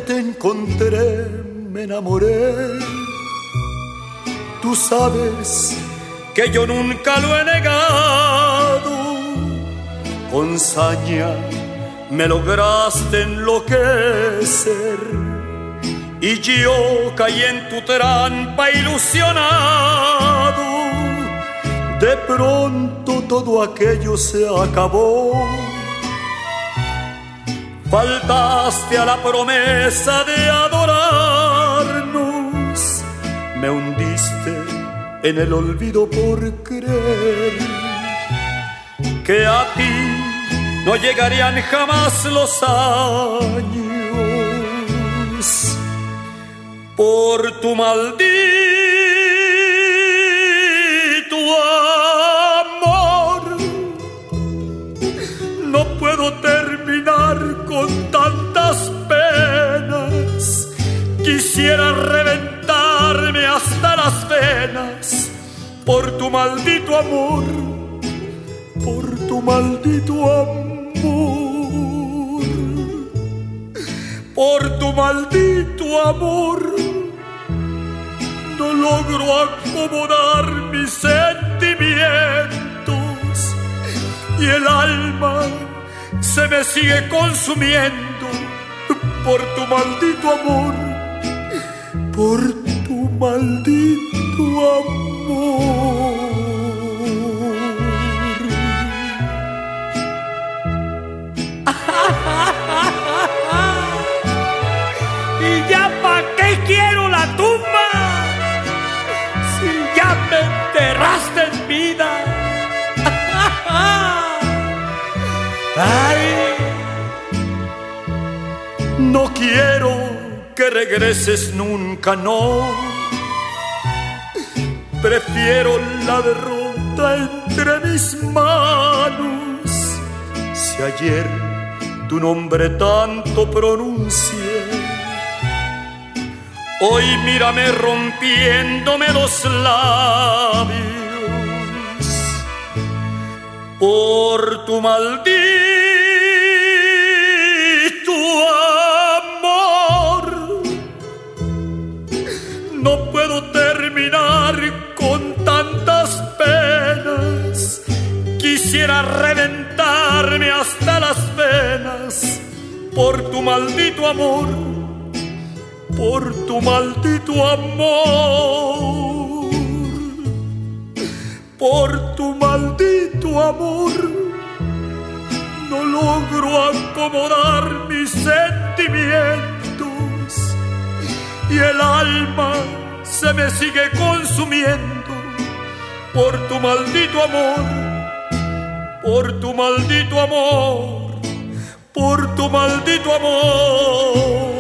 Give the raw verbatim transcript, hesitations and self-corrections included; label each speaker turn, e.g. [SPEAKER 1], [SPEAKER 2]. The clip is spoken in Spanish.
[SPEAKER 1] te encontré me enamoré. Tú sabes que yo nunca lo he negado. Con saña me lograste enloquecer y yo caí en tu trampa ilusionado. De pronto todo aquello se acabó. Faltaste a la promesa de adorarnos. Me hundiste en el olvido por creer que a ti no llegarían jamás los años. Por tu maldito amor no puedo terminar con tantas penas. Quisiera reventarme hasta las venas por tu maldito amor, por tu maldito amor, por tu maldito amor. No logro acomodar mis sentimientos y el alma se me sigue consumiendo por tu maldito amor, por tu maldito amor.
[SPEAKER 2] ¿Y ya pa' qué quiero la tumba? Si ya me enterraste en vida. Ay.
[SPEAKER 1] No quiero que regreses nunca, no. Prefiero la derrota entre mis manos. Si ayer tu nombre tanto pronuncié, hoy mírame rompiéndome los labios por tu maldito amor. No puedo terminar con tantas penas. Quisiera reventarme hasta las venas por tu maldito amor, por tu maldito amor, por tu maldito amor. No logro acomodar mis sentimientos y el alma se me sigue consumiendo por tu maldito amor, por tu maldito amor, por tu maldito amor.